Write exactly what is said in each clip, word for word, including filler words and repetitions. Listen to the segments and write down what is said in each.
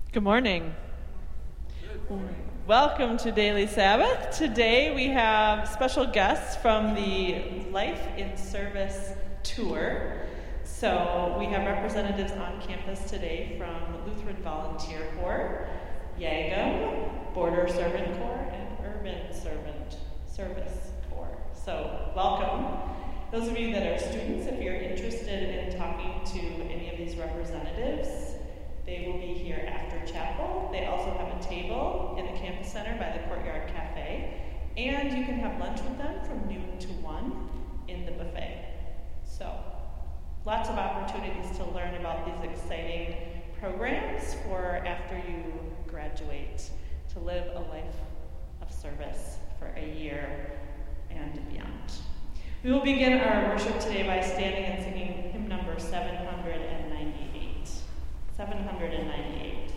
Good morning. Good morning. Welcome to Daily Sabbath. Today we have special guests from the Life in Service Tour. So we have representatives on campus today from Lutheran Volunteer Corps, YAGM, Border Servant Corps, and Urban Servant Service Corps. So welcome. Those of you that are students, if you're interested in talking to any of these representatives, they will be here after chapel. They also have a table in the campus center by the Courtyard Cafe, and you can have lunch with them from noon to one in the buffet. So, lots of opportunities to learn about these exciting programs for after you graduate, to live a life of service for a year and beyond. We will begin our worship today by standing and singing hymn number seven hundred ninety-eight. seven hundred ninety-eight.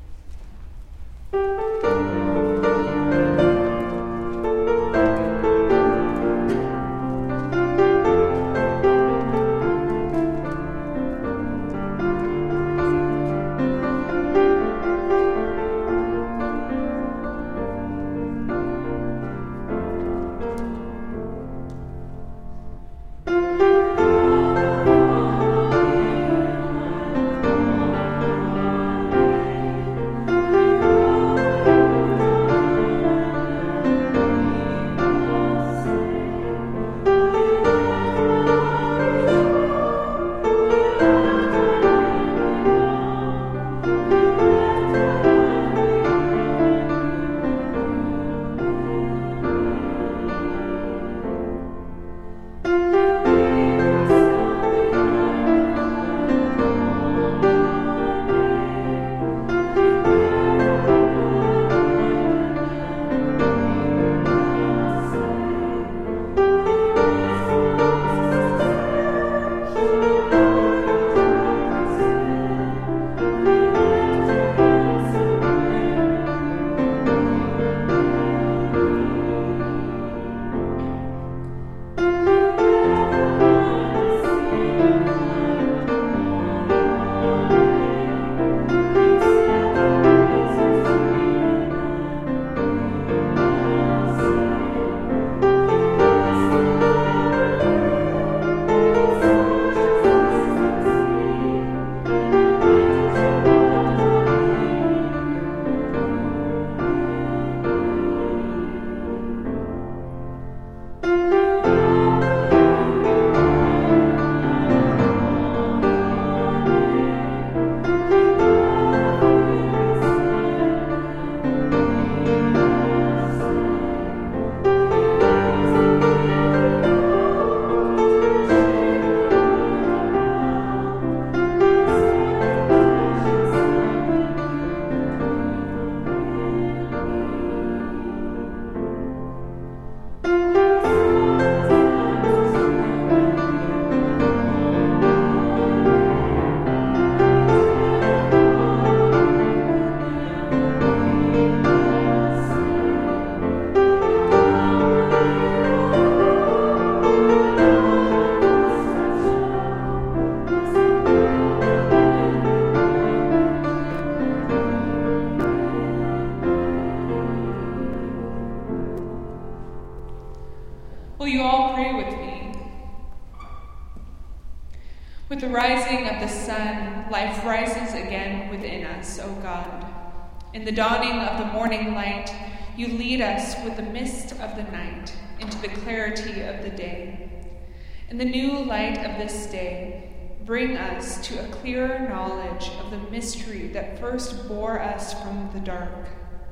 With the rising of the sun, life rises again within us, O God. In the dawning of the morning light, you lead us with the mist of the night into the clarity of the day. In the new light of this day, bring us to a clearer knowledge of the mystery that first bore us from the dark.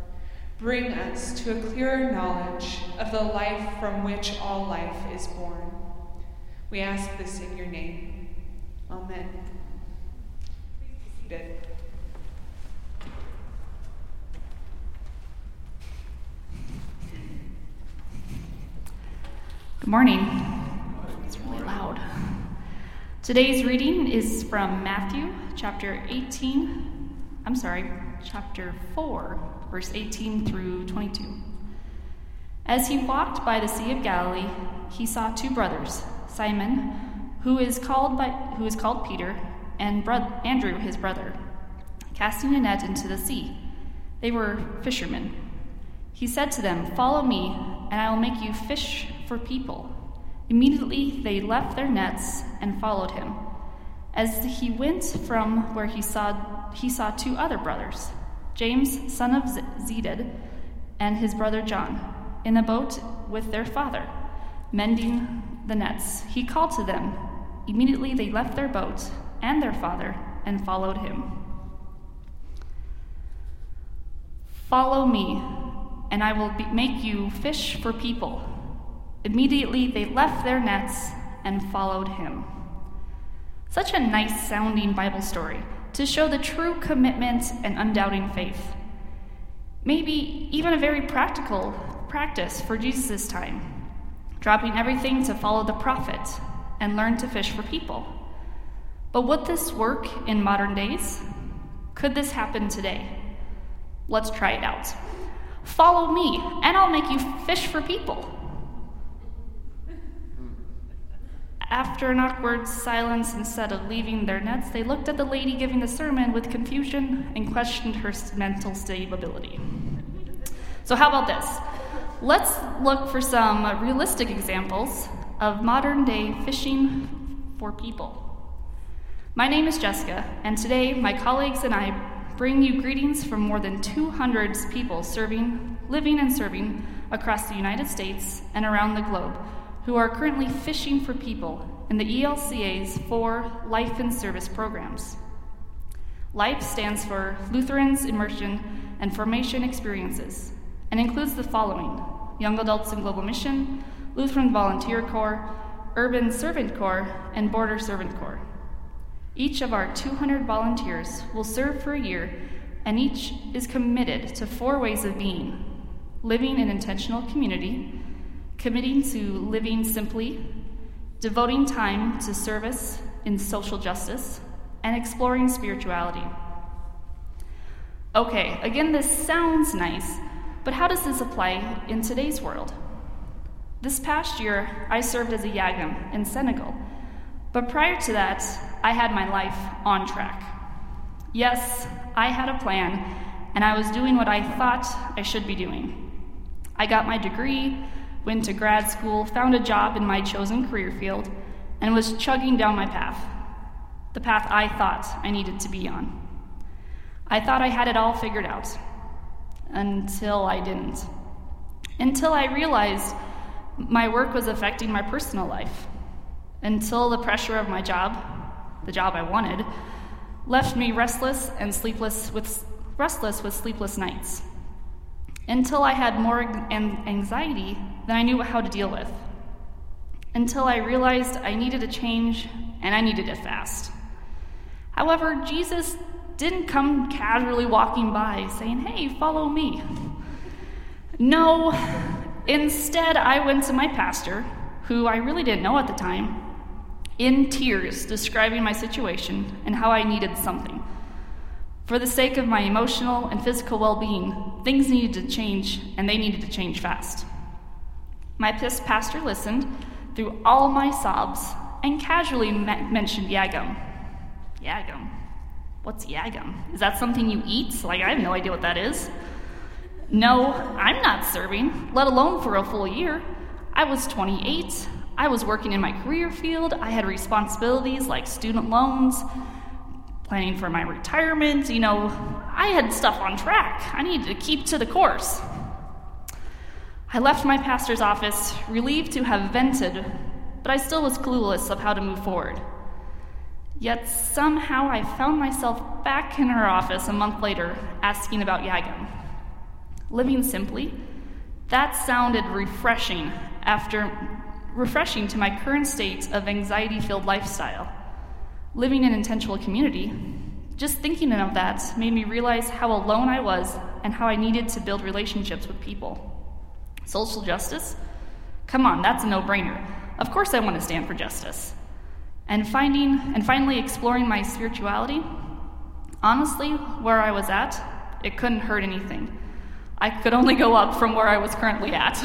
Bring us to a clearer knowledge of the life from which all life is born. We ask this in your name. Amen. Please be seated. Good morning. It's really loud. Today's reading is from Matthew chapter eighteen, I'm sorry, chapter four, verse eighteen through twenty-two. As he walked by the Sea of Galilee, he saw two brothers, Simon, who is called by who is called Peter, and bro- Andrew his brother, casting a net into the sea. They were fishermen. He said to them, "Follow me, and I will make you fish for people." Immediately they left their nets and followed him. As he went from where he saw, he saw two other brothers, James, son of Zebedee, and his brother John, in the boat with their father, mending the nets. He called to them. Immediately they left their boat and their father and followed him. "Follow me, and I will be, make you fish for people." Immediately they left their nets and followed him. Such a nice sounding Bible story to show the true commitment and undoubting faith. Maybe even a very practical practice for Jesus' time, dropping everything to follow the prophet and learn to fish for people. But would this work in modern days? Could this happen today? Let's try it out. Follow me, and I'll make you fish for people. After an awkward silence, instead of leaving their nets, they looked at the lady giving the sermon with confusion and questioned her mental stability. So how about this? Let's look for some realistic examples of modern-day fishing for people. My name is Jessica, and today my colleagues and I bring you greetings from more than two hundred people serving, living and serving across the United States and around the globe, who are currently fishing for people in the E L C A's four Life in Service programs. LIFE stands for Lutherans Immersion and Formation Experiences, and includes the following: Young Adults in Global Mission, Lutheran Volunteer Corps, Urban Servant Corps, and Border Servant Corps. Each of our two hundred volunteers will serve for a year, and each is committed to four ways of being: living in intentional community, committing to living simply, devoting time to service in social justice, and exploring spirituality. Okay, again, this sounds nice, but how does this apply in today's world? This past year, I served as a Yagam in Senegal, but prior to that, I had my life on track. Yes, I had a plan, and I was doing what I thought I should be doing. I got my degree, went to grad school, found a job in my chosen career field, and was chugging down my path, the path I thought I needed to be on. I thought I had it all figured out, until I didn't. Until I realized my work was affecting my personal life. Until the pressure of my job, the job I wanted, left me restless and sleepless with restless with sleepless nights. Until I had more anxiety than I knew how to deal with. Until I realized I needed a change, and I needed it fast. However, Jesus didn't come casually walking by saying, "Hey, follow me." No, instead I went to my pastor, who I really didn't know at the time, in tears, describing my situation and how I needed something. For the sake of my emotional and physical well-being, things needed to change, and they needed to change fast. My pastor listened through all my sobs and casually me- mentioned Yagam. Yagam? What's Yagam? Is that something you eat? Like, I have no idea what that is. No, I'm not serving, let alone for a full year. I was twenty-eight. I was working in my career field. I had responsibilities like student loans, planning for my retirement. You know, I had stuff on track. I needed to keep to the course. I left my pastor's office, relieved to have vented, but I still was clueless of how to move forward. Yet somehow I found myself back in her office a month later, asking about Yagam. Living simply, that sounded refreshing after refreshing to my current state of anxiety-filled lifestyle. Living in intentional community, just thinking of that made me realize how alone I was and how I needed to build relationships with people. Social justice? Come on, that's a no-brainer. Of course I want to stand for justice. And finding and finally exploring my spirituality, honestly, where I was at, it couldn't hurt anything. I could only go up from where I was currently at.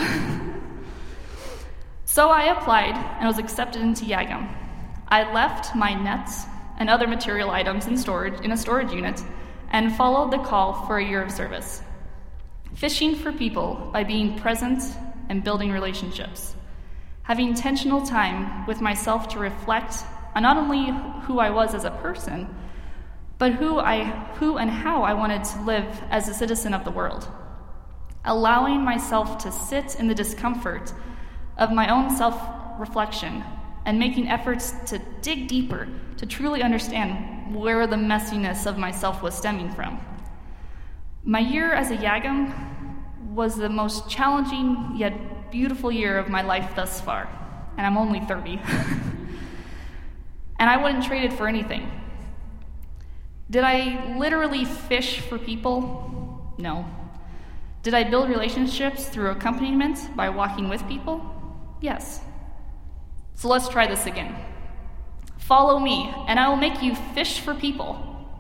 So I applied and was accepted into Yagam. I left my nets and other material items in storage in a storage unit and followed the call for a year of service. Fishing for people by being present and building relationships. Having intentional time with myself to reflect on not only who I was as a person, but who I who and how I wanted to live as a citizen of the world. Allowing myself to sit in the discomfort of my own self-reflection and making efforts to dig deeper to truly understand where the messiness of myself was stemming from. My year as a Yagam was the most challenging yet beautiful year of my life thus far, and I'm only thirty. And I wouldn't trade it for anything. Did I literally fish for people? No. Did I build relationships through accompaniment by walking with people? Yes. So let's try this again. Follow me, and I will make you fish for people.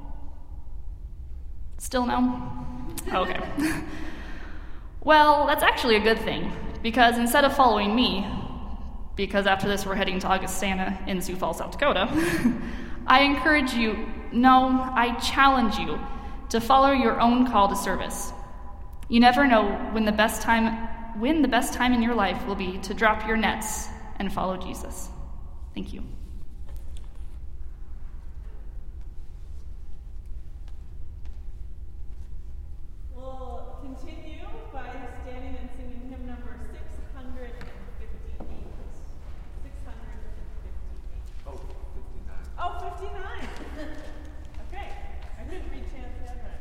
Still no? Okay. Well, that's actually a good thing, because instead of following me, because after this we're heading to Augustana in Sioux Falls, South Dakota, I encourage you, no, I challenge you to follow your own call to service. You never know when the best time when the best time in your life will be to drop your nets and follow Jesus. Thank you. We'll continue by standing and singing hymn number six hundred fifty-eight. six hundred fifty-eight. Oh, fifty-nine. Oh, fifty-nine. Okay. I didn't read chance yet, right?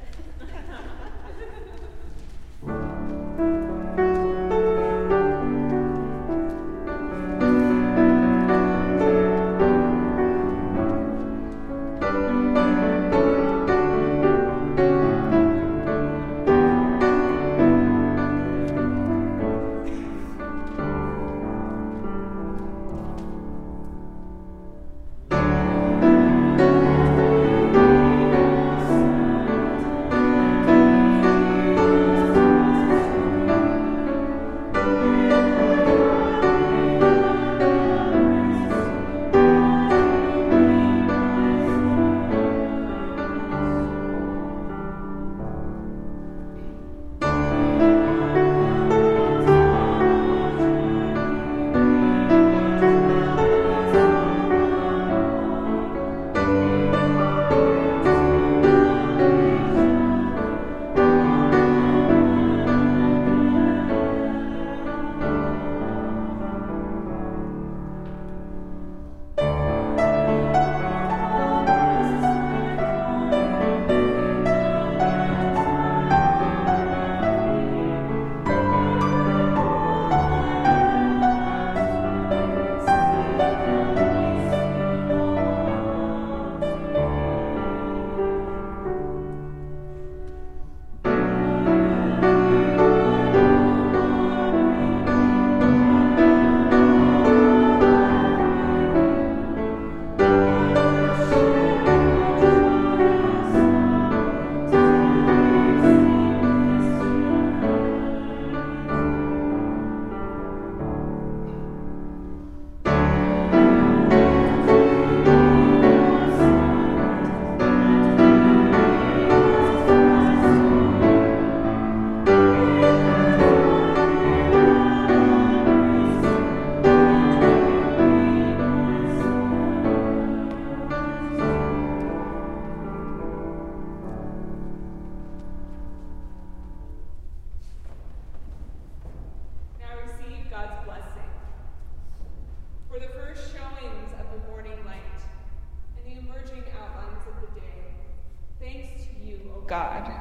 God.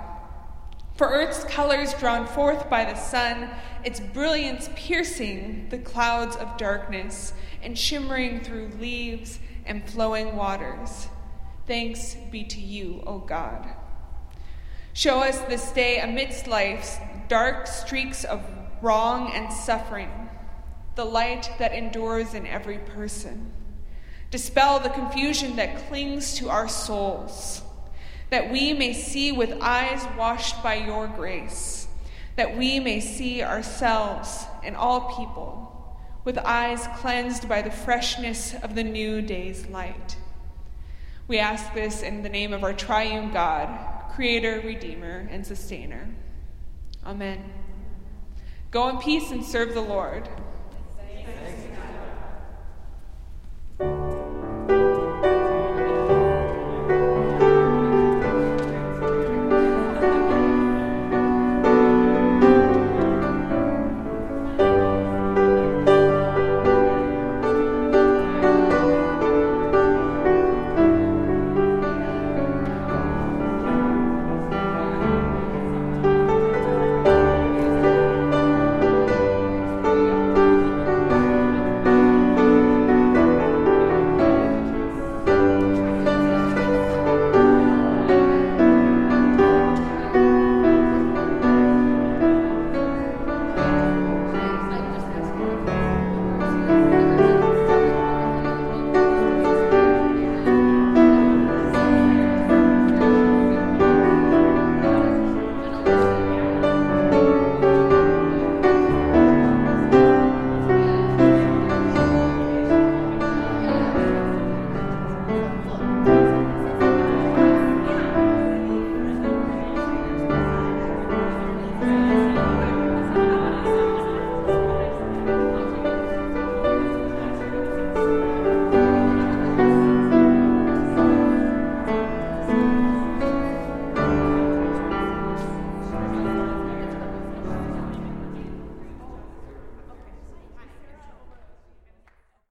For earth's colors drawn forth by the sun, its brilliance piercing the clouds of darkness and shimmering through leaves and flowing waters. Thanks be to you, O God. Show us this day amidst life's dark streaks of wrong and suffering, the light that endures in every person. Dispel the confusion that clings to our souls, that we may see with eyes washed by your grace, that we may see ourselves and all people with eyes cleansed by the freshness of the new day's light. We ask this in the name of our triune God, Creator, Redeemer, and Sustainer. Amen. Go in peace and serve the Lord.